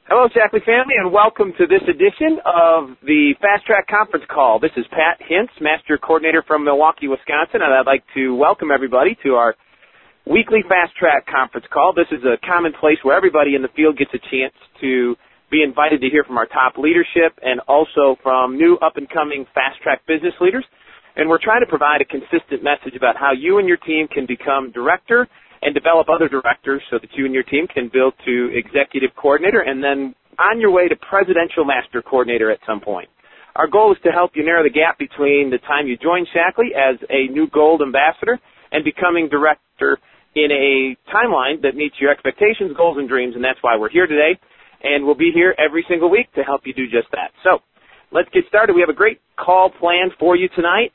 Hello, Shackley family, and welcome to this edition of the Fast Track Conference Call. This is Pat Hintz, Master Coordinator from Milwaukee, Wisconsin, and I'd like to welcome everybody to our weekly Fast Track Conference Call. This is a common place where everybody in the field gets a chance to be invited to hear from our top leadership and also from new up-and-coming Fast Track business leaders. And we're trying to provide a consistent message about how you and your team can become director and develop other directors so that you and your team can build to executive coordinator and then on your way to presidential master coordinator at some point. Our goal is to help you narrow the gap between the time you join Shackley as a new gold ambassador and becoming director in a timeline that meets your expectations, goals, and dreams, and that's why we're here today. And we'll be here every single week to help you do just that. So let's get started. We have a great call planned for you tonight.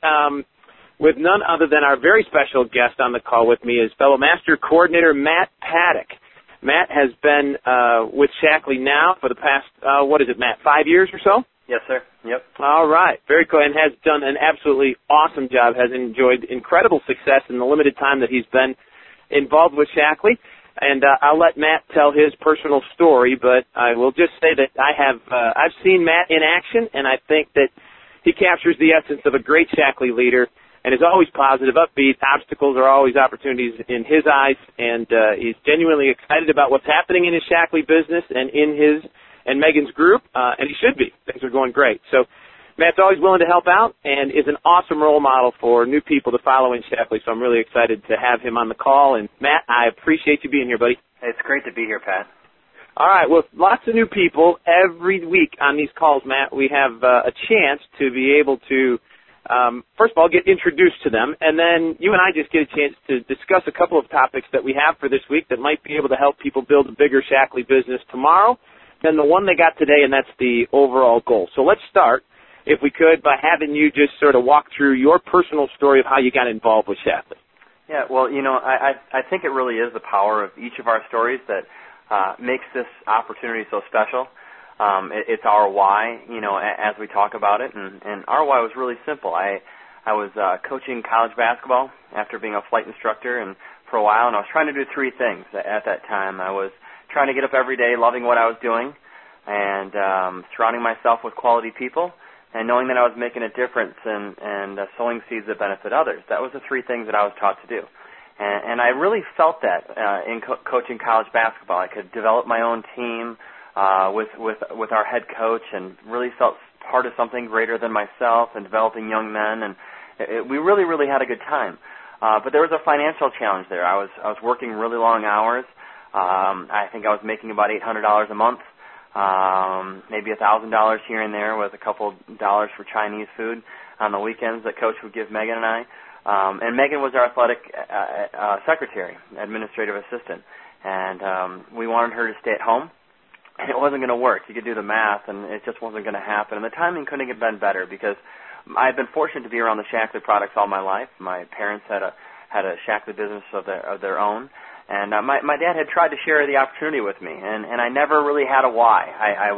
With none other than our very special guest on the call with me is fellow Master Coordinator Matt Paddock. Matt has been with Shackley now for the past, Matt, 5 years or so? Yes, sir. Yep. All right. Very cool, and has done an absolutely awesome job, has enjoyed incredible success in the limited time that he's been involved with Shackley. And I'll let Matt tell his personal story, but I will just say that I've seen Matt in action, and I think that he captures the essence of a great Shackley leader and is always positive, upbeat. Obstacles are always opportunities in his eyes, and he's genuinely excited about what's happening in his Shackley business and in his and Megan's group, and he should be. Things are going great. So Matt's always willing to help out and is an awesome role model for new people to follow in Shackley, so I'm really excited to have him on the call. And, Matt, I appreciate you being here, buddy. It's great to be here, Pat. All right, well, lots of new people every week on these calls, Matt. We have a chance to be able to first of all, get introduced to them, and then you and I just get a chance to discuss a couple of topics that we have for this week that might be able to help people build a bigger Shackley business tomorrow than the one they got today, and that's the overall goal. So let's start, if we could, by having you just sort of walk through your personal story of how you got involved with Shackley. Yeah, well, I think it really is the power of each of our stories that makes this opportunity so special. It's our why, as we talk about it, and our why was really simple. I was coaching college basketball after being a flight instructor and for a while, and I was trying to do three things at that time. I was trying to get up every day, loving what I was doing, and surrounding myself with quality people, and knowing that I was making a difference and sowing seeds that benefit others. That was the three things that I was taught to do. And I really felt that in coaching college basketball. I could develop my own team with our head coach, and really felt part of something greater than myself and developing young men, and we really had a good time. But there was a financial challenge there. I was working really long hours. I think I was making about $800 a month, maybe $1,000 here and there with a couple dollars for Chinese food on the weekends that Coach would give Megan and I. And Megan was our athletic secretary, administrative assistant, and we wanted her to stay at home. And it wasn't going to work. You could do the math, and it just wasn't going to happen. And the timing couldn't have been better because I've been fortunate to be around the Shackley products all my life. My parents had a Shackley business of their own, and my dad had tried to share the opportunity with me, and I never really had a why.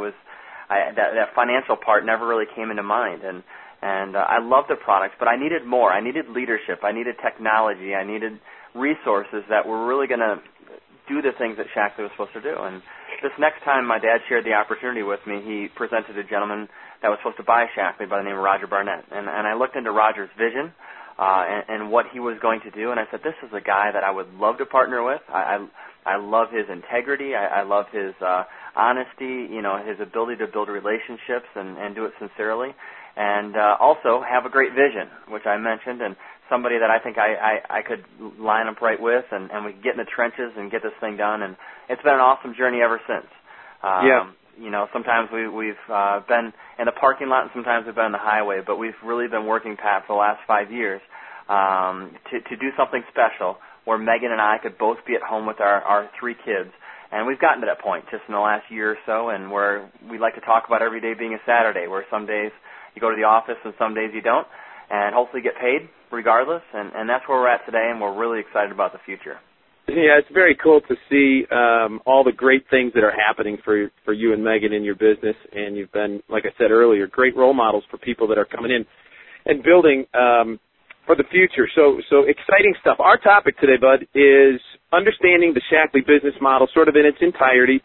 That financial part never really came into mind, and I loved the products, but I needed more. I needed leadership. I needed technology. I needed resources that were really going to do the things that Shackley was supposed to do. And this next time my dad shared the opportunity with me, he presented a gentleman that was supposed to buy Shackley by the name of Roger Barnett. And I looked into Roger's vision and what he was going to do, and I said, this is a guy that I would love to partner with. I love his integrity. I love his honesty, his ability to build relationships and do it sincerely. And also have a great vision, which I mentioned, and somebody that I think I could line up right with, and we could get in the trenches and get this thing done. And it's been an awesome journey ever since. Sometimes we've been in the parking lot, and sometimes we've been on the highway, but we've really been working, Pat, for the last 5 years to do something special where Megan and I could both be at home with our three kids. And we've gotten to that point just in the last year or so, and where we like to talk about every day being a Saturday, where some days you go to the office and some days you don't, and hopefully get paid regardless. And that's where we're at today, and we're really excited about the future. Yeah, it's very cool to see all the great things that are happening for you and Megan in your business, and you've been, like I said earlier, great role models for people that are coming in and building for the future. So exciting stuff. Our topic today, Bud, is understanding the Shackley business model sort of in its entirety,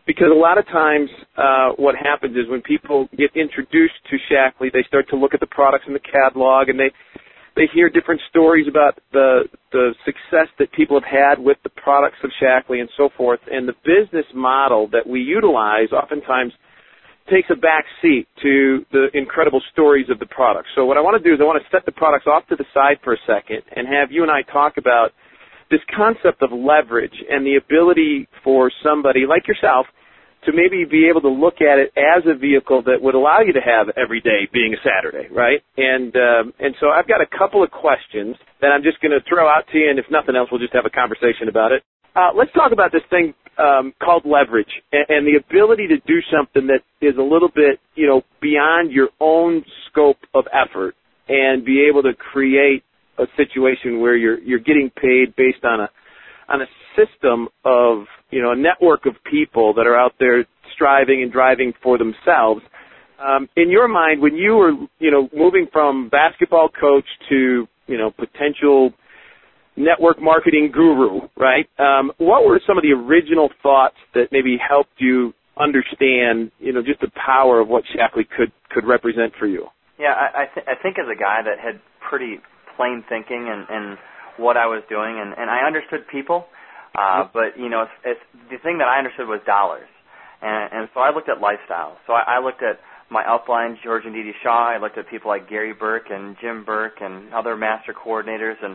because a lot of times what happens is when people get introduced to Shaklee, they start to look at the products in the catalog, and they hear different stories about the success that people have had with the products of Shaklee and so forth. And the business model that we utilize oftentimes takes a back seat to the incredible stories of the products. So what I want to do is I want to set the products off to the side for a second and have you and I talk about this concept of leverage and the ability for somebody like yourself to maybe be able to look at it as a vehicle that would allow you to have every day being a Saturday, right? And so I've got a couple of questions that I'm just going to throw out to you, and if nothing else, we'll just have a conversation about it. Let's talk about this thing called leverage and the ability to do something that is a little bit, beyond your own scope of effort and be able to create a situation where you're getting paid based on a system of, a network of people that are out there striving and driving for themselves. In your mind, when you were, moving from basketball coach to, potential network marketing guru, right? What were some of the original thoughts that maybe helped you understand, just the power of what Shaklee could represent for you? Yeah, I think as a guy that had pretty plain thinking and what I was doing, and I understood people, but it's the thing that I understood was dollars, and so I looked at lifestyle. So I looked at my upline, George and Dee Shaw. I looked at people like Gary Burke and Jim Burke and other master coordinators, and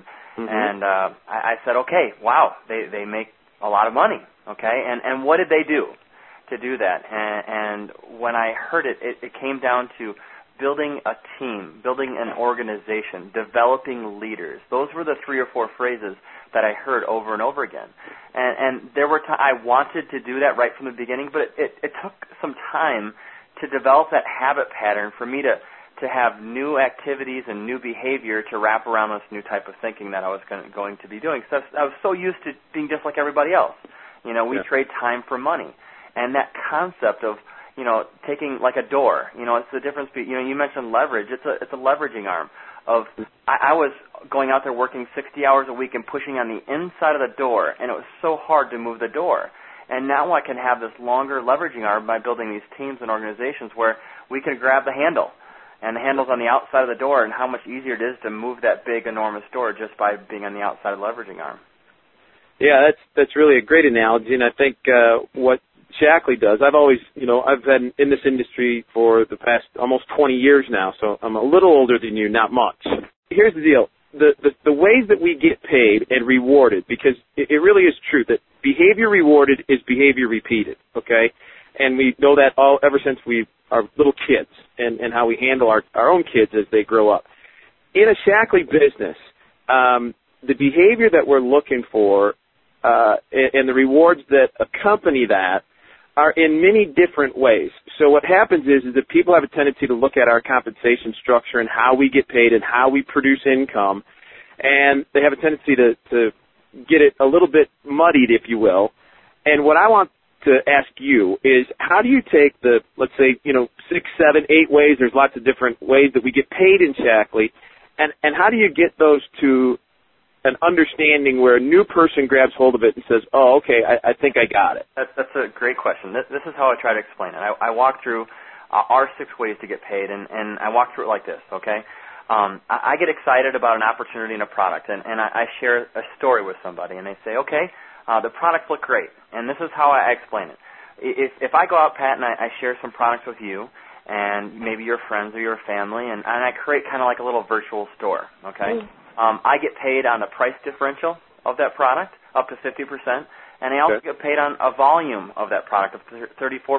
I said, okay, wow, they make a lot of money, okay, and what did they do to do that? And when I heard it came down to building a team, building an organization, developing leaders. Those were the 3 or 4 phrases that I heard over and over again. And there were I wanted to do that right from the beginning, but it took some time to develop that habit pattern for me to have new activities and new behavior to wrap around this new type of thinking that I was going to be doing. So I was so used to being just like everybody else. We trade time for money. And that concept of taking like a door, it's the difference between, you mentioned leverage. It's a leveraging arm of, I was going out there working 60 hours a week and pushing on the inside of the door, and it was so hard to move the door. And now I can have this longer leveraging arm by building these teams and organizations where we can grab the handle, and the handle's on the outside of the door, and how much easier it is to move that big, enormous door just by being on the outside of the leveraging arm. Yeah, that's really a great analogy, and I think what Shaklee does. I've always, I've been in this industry for the past almost 20 years now, so I'm a little older than you, not much. Here's the deal. The ways that we get paid and rewarded, because it really is true that behavior rewarded is behavior repeated, okay? And we know that ever since we are little kids and how we handle our own kids as they grow up. In a Shaklee business, the behavior that we're looking for and the rewards that accompany that are in many different ways. So what happens is that people have a tendency to look at our compensation structure and how we get paid and how we produce income, and they have a tendency to get it a little bit muddied, if you will. And what I want to ask you is, how do you take the, let's say, 6, 7, 8 ways, there's lots of different ways that we get paid in Shaklee, and how do you get those to an understanding where a new person grabs hold of it and says, oh, okay, I think I got it? That's a great question. This is how I try to explain it. I walk through our 6 ways to get paid, and I walk through it like this, okay? I get excited about an opportunity in a product, and I share a story with somebody, and they say, okay, the products look great, and this is how I explain it. If I go out, Pat, and I share some products with you, and maybe your friends or your family, and I create kind of like a little virtual store, okay? I get paid on the price differential of that product, up to 50%, and I also get paid on a volume of that product, up to 34%.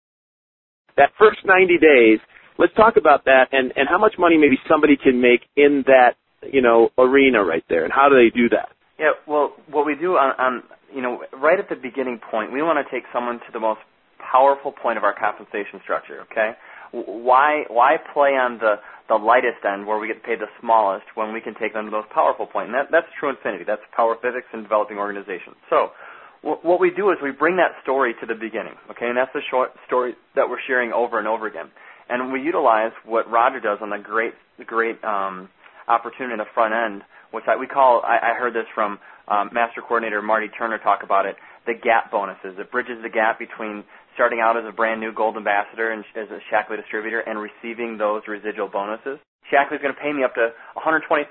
That first 90 days, let's talk about that and how much money maybe somebody can make in that, arena right there, and how do they do that? Yeah, well, what we do on right at the beginning point, we want to take someone to the most powerful point of our compensation structure, okay? Why play on the lightest end where we get paid the smallest when we can take them to the most powerful point? And that's true infinity. That's power physics and developing organizations. So what we do is we bring that story to the beginning, okay? And that's the short story that we're sharing over and over again. And we utilize what Roger does on the great opportunity in the front end, which we call, I heard this from Master Coordinator Marty Turner talk about it, the gap bonuses. It bridges the gap between starting out as a brand new Gold Ambassador and as a Shaklee distributor and receiving those residual bonuses. Shaklee's going to pay me up to $125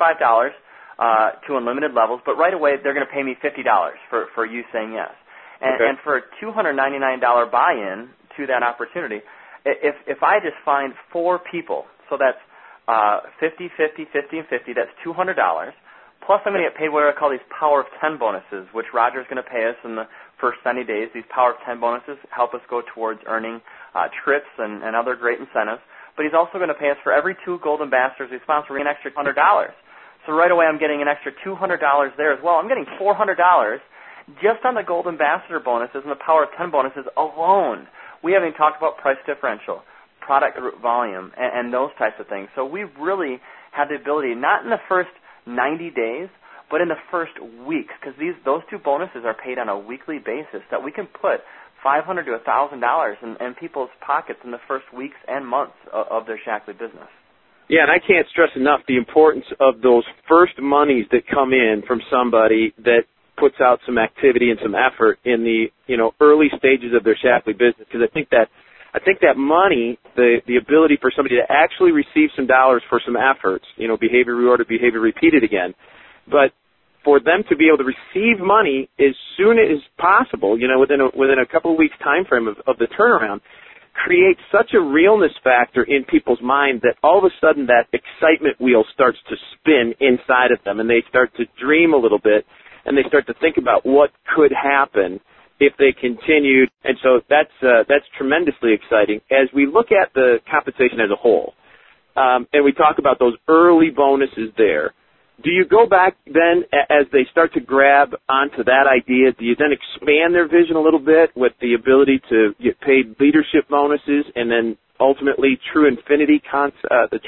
to unlimited levels, but right away they're going to pay me $50 for you saying yes. And for a $299 buy-in to that opportunity, if I just find 4 people, so that's 50, 50, 50, and 50, that's $200. Plus I'm going to get paid what I call these Power of 10 bonuses, which Roger's going to pay us in the first 90 days. These Power of 10 bonuses help us go towards earning trips and other great incentives. But he's also going to pay us for every 2 Gold Ambassadors we sponsor an extra $100. So right away I'm getting an extra $200 there as well. I'm getting $400 just on the Gold Ambassador bonuses and the Power of 10 bonuses alone. We haven't even talked about price differential, product group volume, and those types of things. So we really have the ability, not in the first 90 days, but in the first weeks, because those 2 bonuses are paid on a weekly basis, that we can put $500 to $1,000 in people's pockets in the first weeks and months of their Shaklee business. Yeah, and I can't stress enough the importance of those first monies that come in from somebody that puts out some activity and some effort in the early stages of their Shaklee business, because I think that money, the ability for somebody to actually receive some dollars for some efforts, behavior rewarded, behavior repeated again, but for them to be able to receive money as soon as possible, within a couple of weeks time frame of the turnaround, creates such a realness factor in people's mind that all of a sudden that excitement wheel starts to spin inside of them, and they start to dream a little bit, and they start to think about what could happen if they continued. And so that's tremendously exciting. As we look at the compensation as a whole, and we talk about those early bonuses there, do you go back then, as they start to grab onto that idea, do you then expand their vision a little bit with the ability to get paid leadership bonuses and then ultimately the True Infinity concept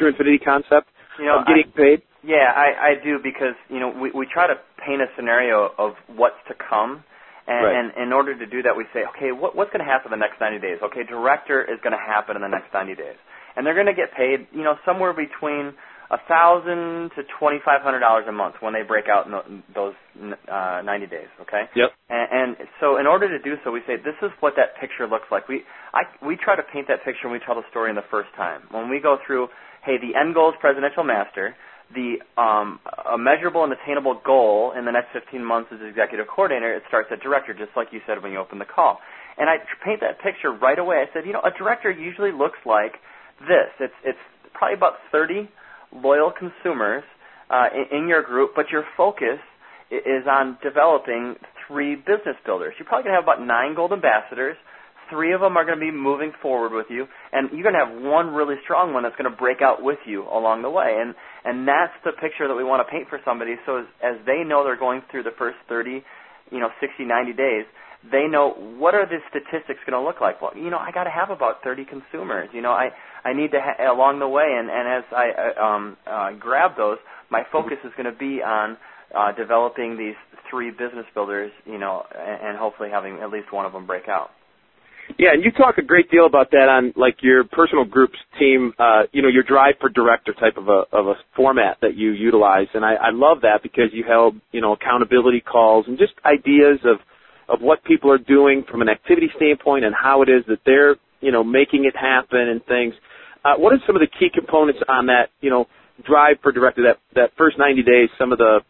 of getting paid? Yeah, I do, because we try to paint a scenario of what's to come, and in order to do that, we say, okay, what's going to happen in the next 90 days? Okay, director is going to happen in the next 90 days, and they're going to get paid, somewhere between $1,000 to $2,500 a month when they break out in those 90 days. Okay. Yep. And so, in order to do so, we say this is what that picture looks like. We try to paint that picture when we tell the story in the first time. When we go through, hey, the end goal is presidential master. The a measurable and attainable goal in the next 15 months as executive coordinator, it starts at director, just like you said when you opened the call. And I paint that picture right away. I said, a director usually looks like this. It's probably about 30 loyal consumers in your group, but your focus is on developing 3 business builders. You're probably going to have about 9 Gold Ambassadors. 3 of them are going to be moving forward with you, and you're going to have 1 really strong one that's going to break out with you along the way. And that's the picture that we want to paint for somebody, so as they know they're going through the first 30, 60, 90 days, they know what are the statistics going to look like. Well, I got to have about 30 consumers. I need to along the way, and as I grab those, my focus is going to be on developing these 3 business builders, and hopefully having at least one of them break out. Yeah, and you talk a great deal about that on like your personal groups team, your Drive for Director type of a format that you utilize, and I love that because you held accountability calls and just ideas of what people are doing from an activity standpoint and how it is that they're making it happen and things. What are some of the key components on that Drive for Director, that first 90 days? Some of the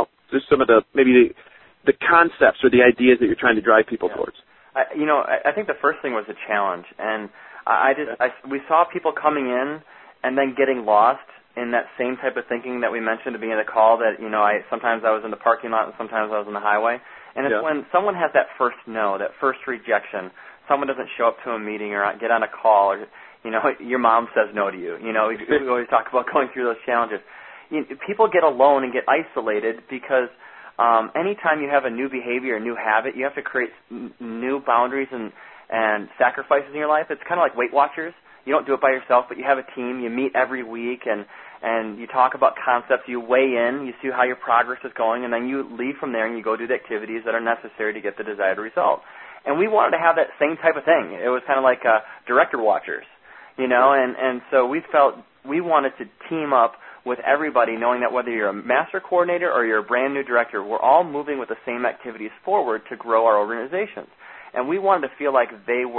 maybe the concepts or the ideas that you're trying to drive people towards. I think the first thing was a challenge, and we saw people coming in and then getting lost in that same type of thinking that we mentioned at the beginning of the call. That sometimes I was in the parking lot and sometimes I was on the highway, and it's when someone has that first no, that first rejection. Someone doesn't show up to a meeting or get on a call, or your mom says no to you. We always talk about going through those challenges. People get alone and get isolated because anytime you have a new behavior, a new habit, you have to create new boundaries and sacrifices in your life. It's kind of like Weight Watchers. You don't do it by yourself, but you have a team. You meet every week, and you talk about concepts. You weigh in. You see how your progress is going, and then you leave from there and you go do the activities that are necessary to get the desired result. And we wanted to have that same type of thing. It was kind of like Director Watchers, and so we felt we wanted to team up with everybody, knowing that whether you're a master coordinator or you're a brand new director, we're all moving with the same activities forward to grow our organizations. And we wanted to feel like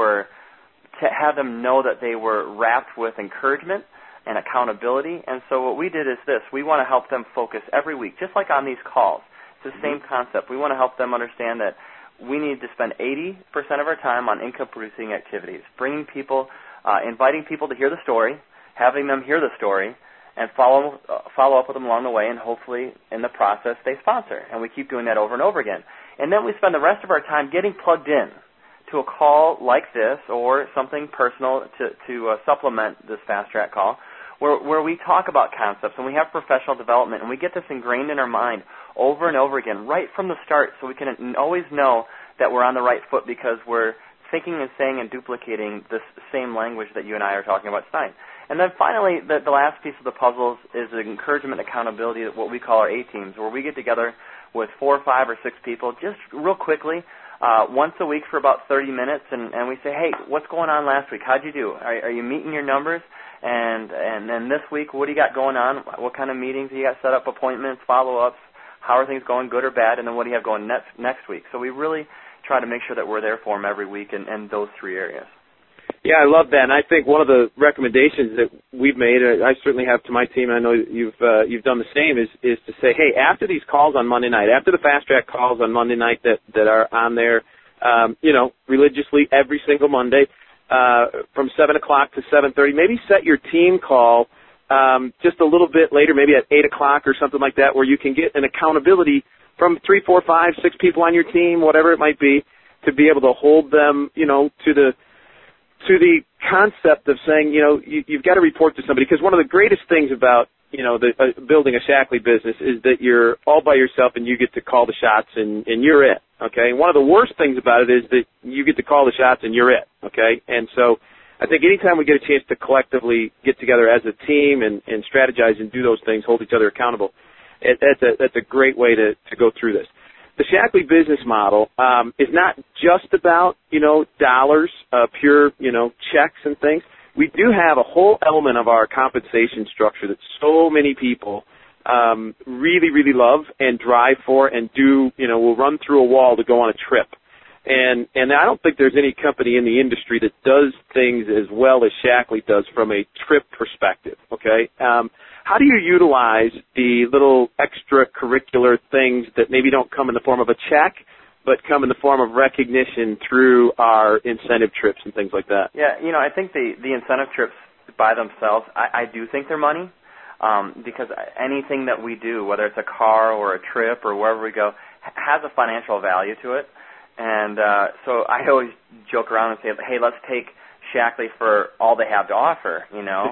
to have them know that they were wrapped with encouragement and accountability. And so what we did is this. We want to help them focus every week, just like on these calls. It's the same concept. We want to help them understand that we need to spend 80% of our time on income-producing activities, bringing people, inviting people to hear the story, having them hear the story, and follow up with them along the way, and hopefully in the process they sponsor. And we keep doing that over and over again. And then we spend the rest of our time getting plugged in to a call like this or something personal to supplement this Fast Track call where we talk about concepts and we have professional development and we get this ingrained in our mind over and over again right from the start so we can always know that we're on the right foot because we're thinking and saying and duplicating this same language that you and I are talking about tonight. And then finally, the last piece of the puzzle is the encouragement accountability, what we call our A-teams, where we get together with 4, 5, or 6 people just real quickly once a week for about 30 minutes, and we say, hey, what's going on last week? How'd you do? Are you meeting your numbers? And then this week, what do you got going on? What kind of meetings do you got set up, appointments, follow-ups? How are things going, good or bad? And then what do you have going next week? So we really try to make sure that we're there for them every week in those 3 areas. Yeah, I love that, and I think one of the recommendations that we've made, I certainly have to my team, and I know you've done the same, is to say, hey, after these calls on Monday night, after the Fast Track calls on Monday night that are on there, religiously every single Monday, from 7 o'clock to 7:30, maybe set your team call just a little bit later, maybe at 8 o'clock or something like that, where you can get an accountability from 3, 4, 5, 6 people on your team, whatever it might be, to be able to hold them, to the concept of saying, you've got to report to somebody, because one of the greatest things about, building a Shaklee business is that you're all by yourself and you get to call the shots and you're it, okay? And one of the worst things about it is that you get to call the shots and you're it, okay? And so I think anytime we get a chance to collectively get together as a team and strategize and do those things, hold each other accountable, that's a great way to go through this. The Shaklee business model is not just about, dollars, pure, checks and things. We do have a whole element of our compensation structure that so many people really, really love and drive for and will run through a wall to go on a trip. And I don't think there's any company in the industry that does things as well as Shaklee does from a trip perspective, okay? How do you utilize the little extracurricular things that maybe don't come in the form of a check, but come in the form of recognition through our incentive trips and things like that? Yeah, I think the incentive trips by themselves, I do think they're money, because anything that we do, whether it's a car or a trip or wherever we go, has a financial value to it. And so I always joke around and say, hey, let's take Shaklee for all they have to offer,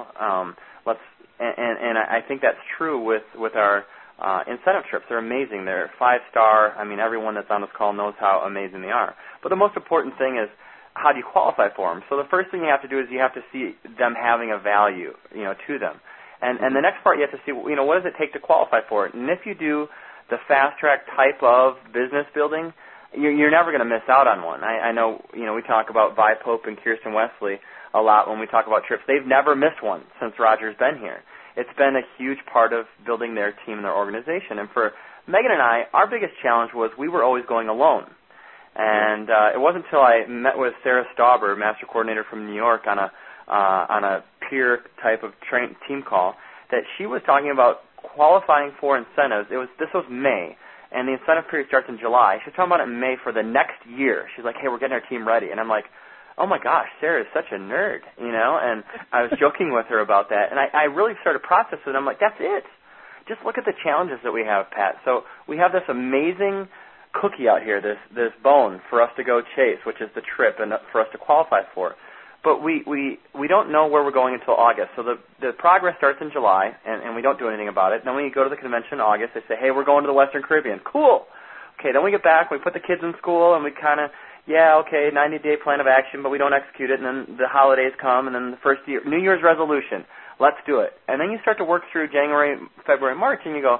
And I think that's true with our incentive trips. They're amazing. They're 5-star. I mean, everyone that's on this call knows how amazing they are. But the most important thing is, how do you qualify for them? So the first thing you have to do is you have to see them having a value, to them. And the next part you have to see, what does it take to qualify for it? And if you do the Fast Track type of business building, you're never going to miss out on one. I know, we talk about Vi Pope and Kirsten Wesley a lot when we talk about trips. They've never missed one since Roger's been here. It's been a huge part of building their team and their organization. And for Megan and I, our biggest challenge was we were always going alone. And it wasn't until I met with Sarah Stauber, Master Coordinator from New York, on a peer type of team call, that she was talking about qualifying for incentives. This was May, and the incentive period starts in July. She's talking about it in May for the next year. She's like, hey, we're getting our team ready. And I'm like, oh my gosh, Sarah is such a nerd, and I was joking with her about that. And I really started processing it. I'm like, that's it. Just look at the challenges that we have, Pat. So we have this amazing cookie out here, this bone for us to go chase, which is the trip and for us to qualify for. But we don't know where we're going until August. So the progress starts in July, and we don't do anything about it. Then when you go to the convention in August, they say, hey, we're going to the Western Caribbean. Cool. Okay, then we get back, we put the kids in school, and we kind of, 90-day plan of action, but we don't execute it, and then the holidays come, and then the first year, New Year's resolution, let's do it. And then you start to work through January, February, March, and you go,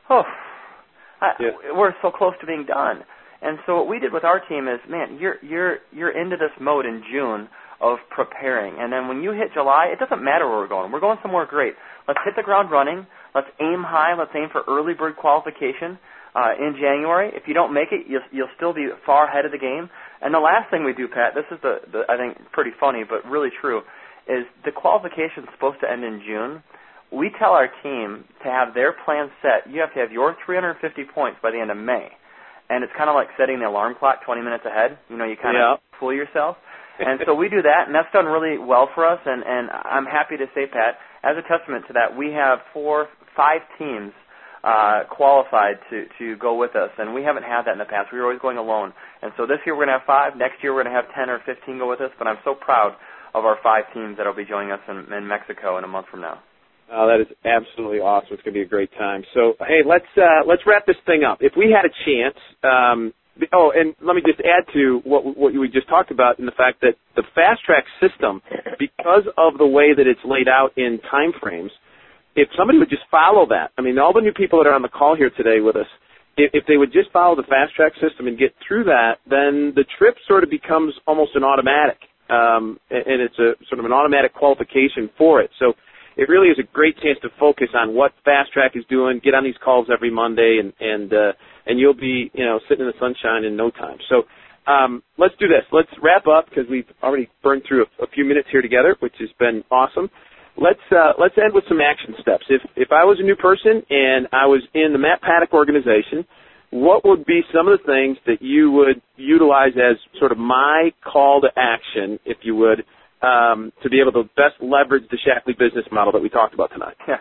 we're so close to being done. And so what we did with our team is, man, you're into this mode in June of preparing. And then when you hit July, it doesn't matter where we're going. We're going somewhere great. Let's hit the ground running. Let's aim high. Let's aim for early bird qualification in January. If you don't make it, you'll still be far ahead of the game. And the last thing we do, Pat, this is the I think pretty funny but really true, is the qualification is supposed to end in June. We tell our team to have their plan set. You have to have your 350 points by the end of May. And it's kind of like setting the alarm clock 20 minutes ahead. You kind of fool yourself. And so we do that, and that's done really well for us. And I'm happy to say, Pat, as a testament to that, we have 5 teams qualified to go with us. And we haven't had that in the past. We were always going alone. And so this year we're going to have 5. Next year we're going to have 10 or 15 go with us. But I'm so proud of our 5 teams that will be joining us in Mexico in a month from now. Oh, that is absolutely awesome. It's going to be a great time. So, hey, let's wrap this thing up. If we had a chance, and let me just add to what we just talked about in the fact that the Fast Track system, because of the way that it's laid out in time frames, if somebody would just follow that, I mean, all the new people that are on the call here today with us, if they would just follow the Fast Track system and get through that, then the trip sort of becomes almost an automatic, and it's a sort of an automatic qualification for it. So it really is a great chance to focus on what Fast Track is doing, get on these calls every Monday, and you'll be, sitting in the sunshine in no time. So let's do this. Let's wrap up because we've already burned through a few minutes here together, which has been awesome. Let's end with some action steps. If I was a new person and I was in the Matt Paddock organization, what would be some of the things that you would utilize as sort of my call to action, if you would, to be able to best leverage the Shaklee business model that we talked about tonight? Yeah.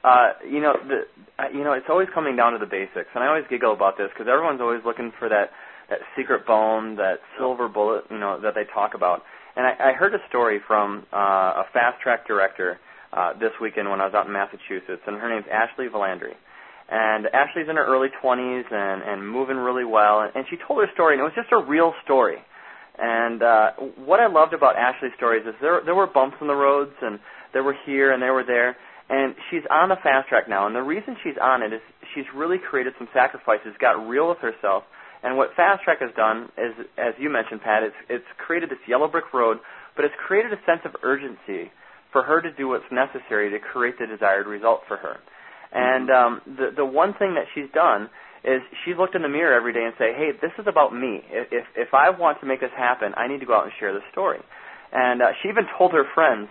It's always coming down to the basics, and I always giggle about this because everyone's always looking for that secret bone, that silver bullet, that they talk about. And I heard a story from a Fast Track director this weekend when I was out in Massachusetts, and her name's Ashley Valandry. And Ashley's in her early 20s and moving really well, and she told her story, and it was just a real story. And what I loved about Ashley's stories is there were bumps in the roads, and they were here and they were there. And she's on the Fast Track now, and the reason she's on it is she's really created some sacrifices, got real with herself. And what Fast Track has done is, as you mentioned, Pat, it's created this yellow brick road, but it's created a sense of urgency for her to do what's necessary to create the desired result for her. And the one thing that she's done is she's looked in the mirror every day and say, hey, this is about me. If I want to make this happen, I need to go out and share this story. And she even told her friends,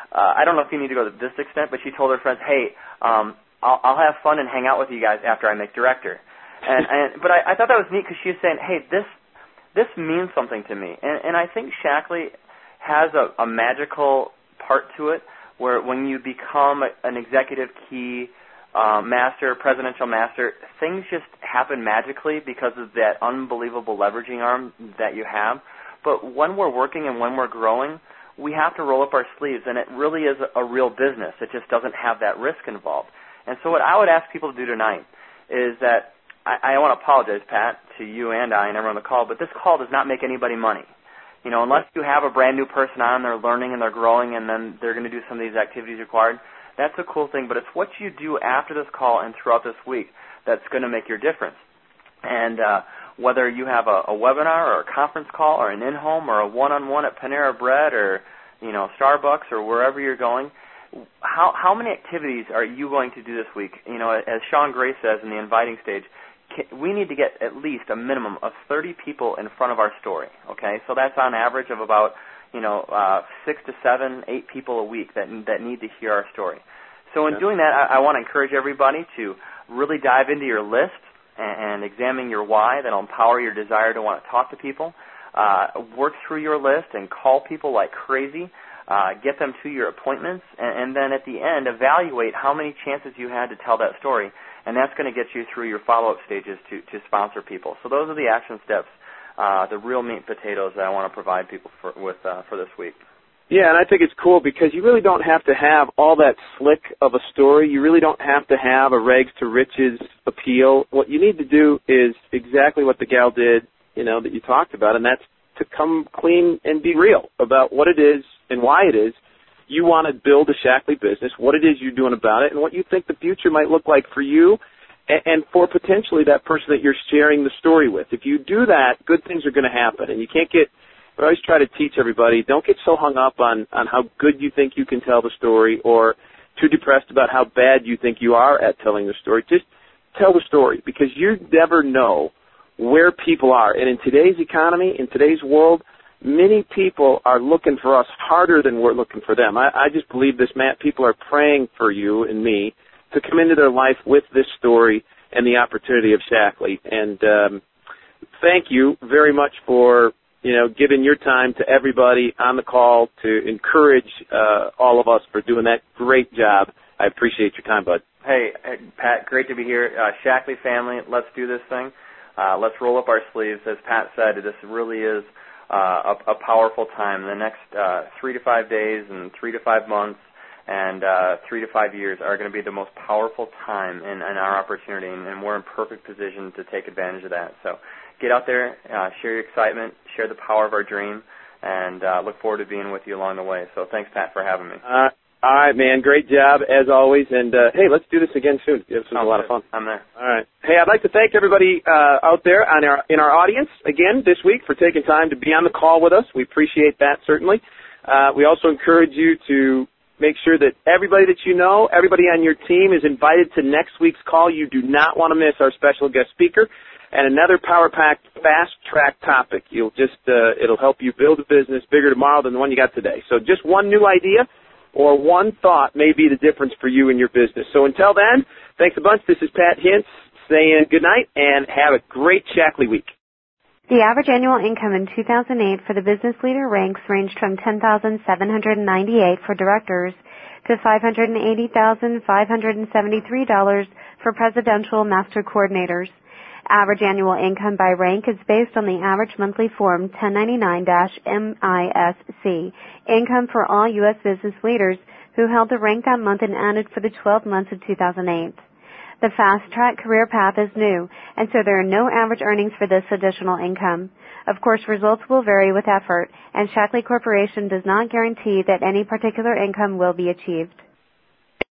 I don't know if you need to go to this extent, but she told her friends, hey, I'll have fun and hang out with you guys after I make director. But I thought that was neat because she was saying, hey, this means something to me. And I think Shaklee has a magical part to it where when you become an executive key master, presidential master, things just happen magically because of that unbelievable leveraging arm that you have. But when we're working and when we're growing, we have to roll up our sleeves, and it really is a real business. It just doesn't have that risk involved. And so what I would ask people to do tonight is that I want to apologize, Pat, to you and I and everyone on the call, but this call does not make anybody money. Unless you have a brand new person on, they're learning and they're growing, and then they're going to do some of these activities required. That's a cool thing, but it's what you do after this call and throughout this week that's going to make your difference. And whether you have a webinar or a conference call or an in-home or a one-on-one at Panera Bread or Starbucks or wherever you're going, how many activities are you going to do this week? As Sean Gray says in the inviting stage, we need to get at least a minimum of 30 people in front of our story, okay? So that's on average of about 6 to 7, 8 people a week that need to hear our story. So in doing that, I want to encourage everybody to really dive into your list and examine your why. That'll empower your desire to want to talk to people. Work through your list and call people like crazy. Get them to your appointments, and then at the end, evaluate how many chances you had to tell that story, and that's going to get you through your follow-up stages to sponsor people. So those are the action steps, the real meat and potatoes that I want to provide people for this week. Yeah, and I think it's cool because you really don't have to have all that slick of a story. You really don't have to have a rags to riches appeal. What you need to do is exactly what the gal did, that you talked about, and that's to come clean and be real about what it is and why it is you want to build a Shaklee business, what it is you're doing about it, and what you think the future might look like for you and for potentially that person that you're sharing the story with. If you do that, good things are going to happen. And you can't get, I always try to teach everybody, don't get so hung up on how good you think you can tell the story or too depressed about how bad you think you are at telling the story. Just tell the story because you never know where people are. And in today's economy, in today's world, many people are looking for us harder than we're looking for them. I just believe this, Matt. People are praying for you and me to come into their life with this story and the opportunity of Shaklee. And thank you very much for giving your time to everybody on the call to encourage all of us for doing that great job. I appreciate your time, bud. Hey, Pat, great to be here. Shaklee family, let's do this thing. Let's roll up our sleeves. As Pat said, this really is a powerful time. The next 3 to 5 days and 3 to 5 months and 3 to 5 years are going to be the most powerful time in our opportunity, and we're in perfect position to take advantage of that. So get out there, share your excitement, share the power of our dream, and look forward to being with you along the way. So thanks, Pat, for having me. All right, man. Great job, as always. And, hey, let's do this again soon. This was a lot of fun. I'm there. All right. Hey, I'd like to thank everybody out there in our audience again this week for taking time to be on the call with us. We appreciate that, certainly. We also encourage you to make sure that everybody that you know, everybody on your team is invited to next week's call. You do not want to miss our special guest speaker and another power-packed fast-track topic. It'll help you build a business bigger tomorrow than the one you got today. So just one new idea or one thought may be the difference for you and your business. So until then, thanks a bunch. This is Pat Hintz saying good night and have a great Shaklee week. The average annual income in 2008 for the business leader ranks ranged from $10,798 for directors to $580,573 for presidential master coordinators. Average annual income by rank is based on the average monthly Form 1099-MISC, income for all U.S. business leaders who held the rank that month and added for the 12 months of 2008. The Fast Track career path is new, and so there are no average earnings for this additional income. Of course, results will vary with effort, and Shaklee Corporation does not guarantee that any particular income will be achieved.